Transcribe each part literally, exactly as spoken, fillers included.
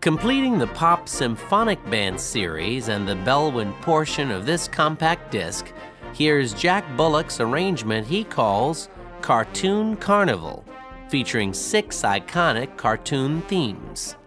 Completing the Pop Symphonic Band series and the Bellwin portion of this compact disc, here's Jack Bullock's arrangement he calls Cartoon Carnival, featuring six iconic cartoon themes.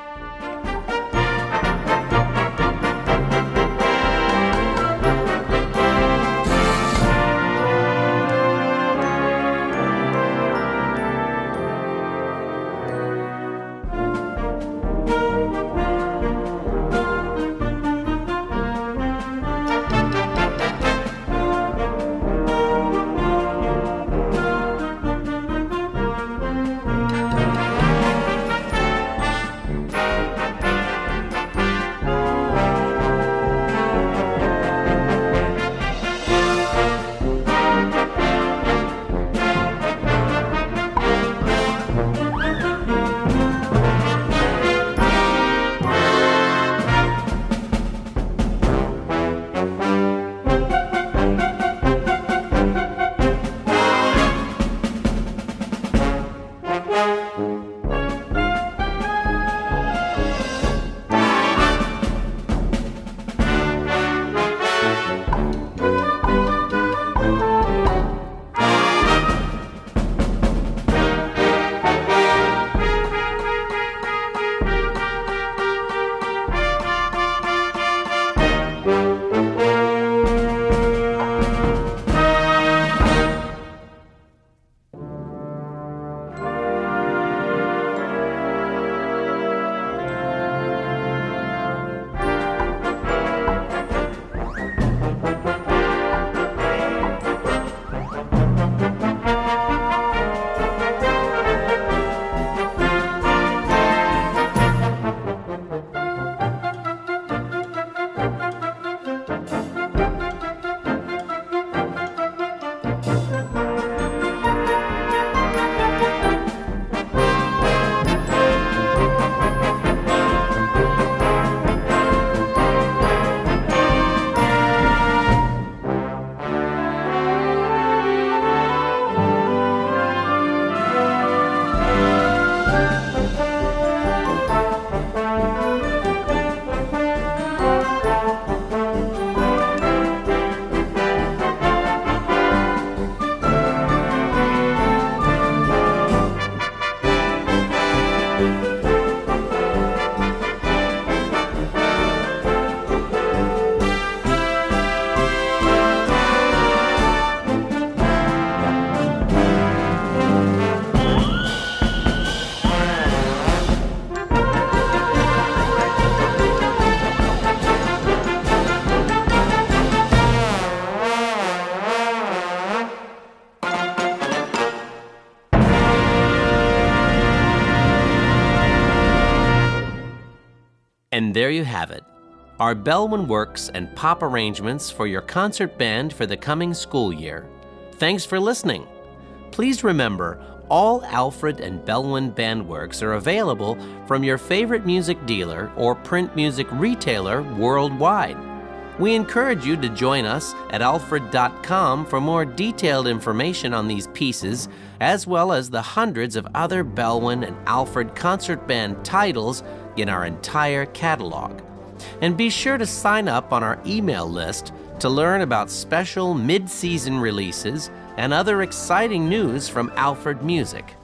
And there you have it, our Bellwin works and pop arrangements for your concert band for the coming school year. Thanks for listening. Please remember, all Alfred and Bellwin band works are available from your favorite music dealer or print music retailer worldwide. We encourage you to join us at alfred dot com for more detailed information on these pieces, as well as the hundreds of other Bellwin and Alfred concert band titles in our entire catalog. And be sure to sign up on our email list to learn about special mid-season releases and other exciting news from Alfred Music.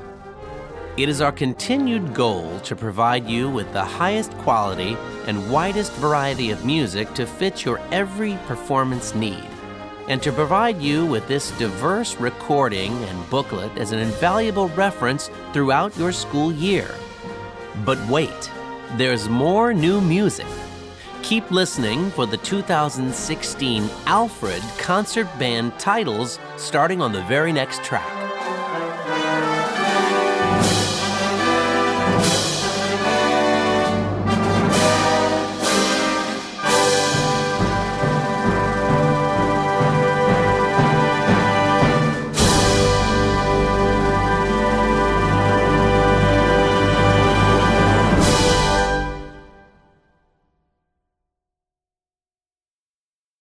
It is our continued goal to provide you with the highest quality and widest variety of music to fit your every performance need, and to provide you with this diverse recording and booklet as an invaluable reference throughout your school year. But wait, there's more new music. Keep listening for the two thousand sixteen Alfred Concert Band titles starting on the very next track.